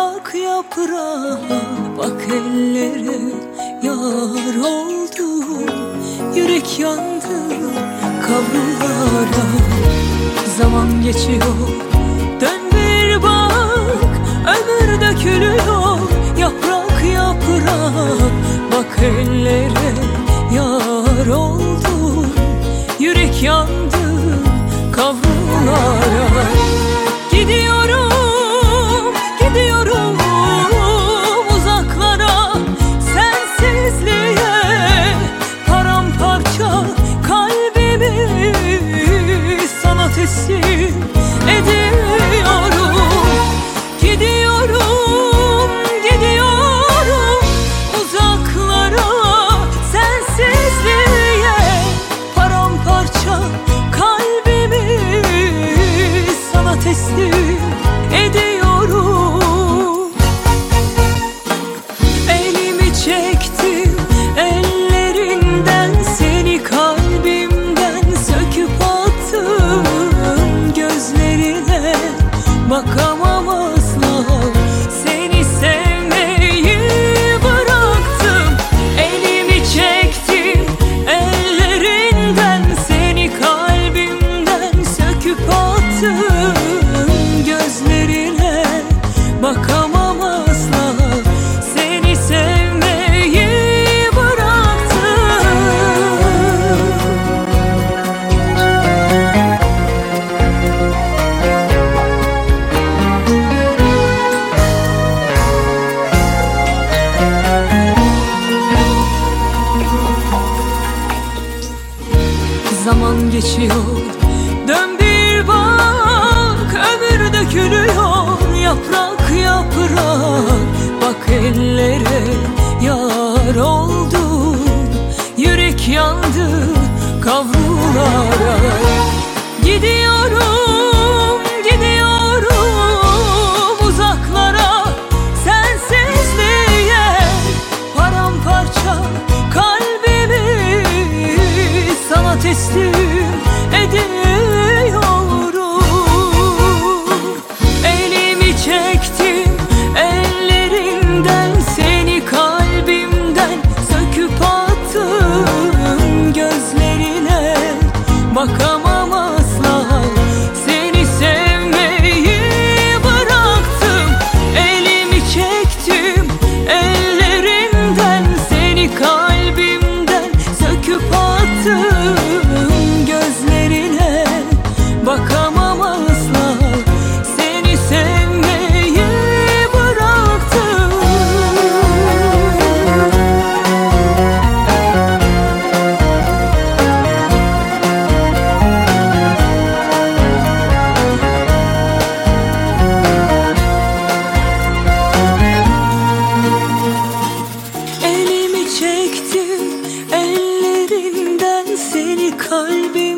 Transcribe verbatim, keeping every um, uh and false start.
Yaprak yaprağa bak, ellere yar oldum. Yürek yandı kavrulara. Zaman geçiyor, dön bir bak, ömür dökülüyor. Yaprak yaprağa bak, ellere yar oldum. Yürek yandı kavrulara. Gidiyorum, gidiyorum uzaklara, sensizliğe paramparça kalbimi sana teslim ediyorum. Gidiyorum, gidiyorum uzaklara, sensizliğe paramparça kalbimi sana teslim ediyorum. Elimi çektim ellerinden, seni kalbimden söküp attım. Gözlerine bakamam asla, seni sevmeyi bıraktım. Elimi çektim ellerinden, seni kalbimden söküp attım. Gözlerine bakamam asla, seni sevmeyi bıraktım. Zaman geçiyor, dön bir bak, ömür dökülüyor. Yaprak yaprak bak, ellere yar oldu. Yürek yandı kavrulara. Gidiyorum, gidiyorum uzaklara, sensizliğe paramparça kalbimi sana teslim ediyorum. Elimi çektim ellerinden, seni kalbimden söküp attım. Gözlerine bakamam asla, seni sevmeyi bıraktım. Elimi çektim ellerinden, seni kalbimden söküp attım. Gözlerine bakamam asla, seni sevmeyi bıraktım. Elimi çektim ellerinden, seni kalbimden